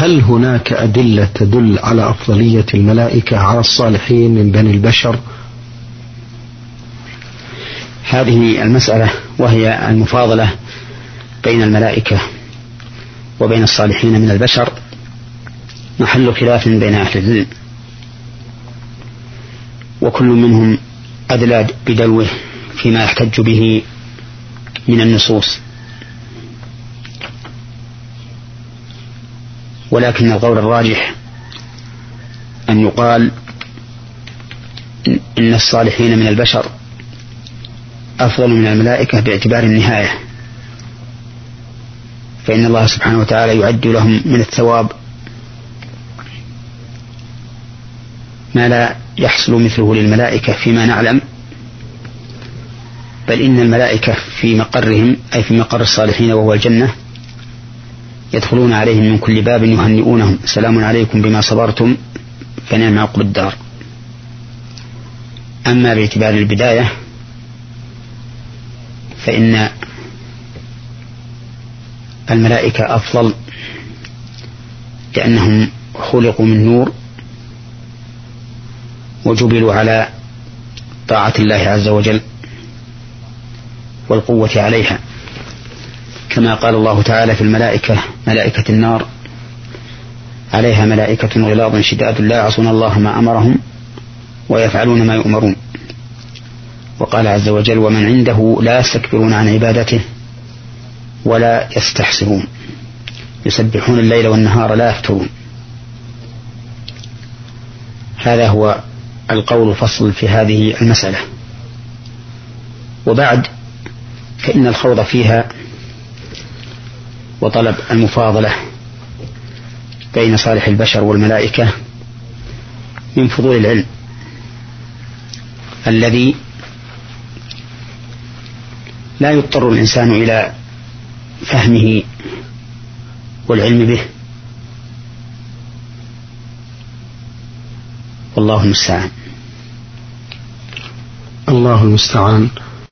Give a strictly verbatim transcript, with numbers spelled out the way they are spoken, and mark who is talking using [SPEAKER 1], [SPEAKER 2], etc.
[SPEAKER 1] هل هناك أدلة تدل على أفضلية الملائكة على الصالحين من بني البشر؟
[SPEAKER 2] هذه المسألة وهي المفاضلة بين الملائكة وبين الصالحين من البشر محل خلاف بين أهل العلم، وكل منهم أدلى بدلوه فيما يحتج به من النصوص، ولكن القول الراجح أن يقال إن الصالحين من البشر أفضل من الملائكة باعتبار النهاية، فإن الله سبحانه وتعالى يعد لهم من الثواب ما لا يحصل مثله للملائكة فيما نعلم، بل إن الملائكة في مقرهم أي في مقر الصالحين وهو الجنة يدخلون عليهم من كل باب يهنئونهم سلام عليكم بما صبرتم فنعم عقب الدار. أما باعتبار البداية فإن الملائكة أفضل لأنهم خلقوا من نور وجبلوا على طاعة الله عز وجل والقوة عليها، كما قال الله تعالى في الملائكة ملائكة النار عليها ملائكة غلاظ شداد لا يعصون الله ما أمرهم ويفعلون ما يؤمرون. وقال عز وجل ومن عنده لا يستكبرون عن عبادته ولا يستحسرون يسبحون الليل والنهار لا يفترون. هذا هو القول فصل في هذه المسألة. وبعد فإن الخوض فيها وطلب المفاضلة بين صالح البشر والملائكة من فضول العلم الذي لا يضطر الإنسان إلى فهمه والعلم به، والله المستعان.
[SPEAKER 1] الله المستعان.